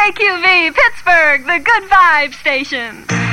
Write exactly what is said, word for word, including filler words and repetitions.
K Q V, Pittsburgh, the Good Vibe Station.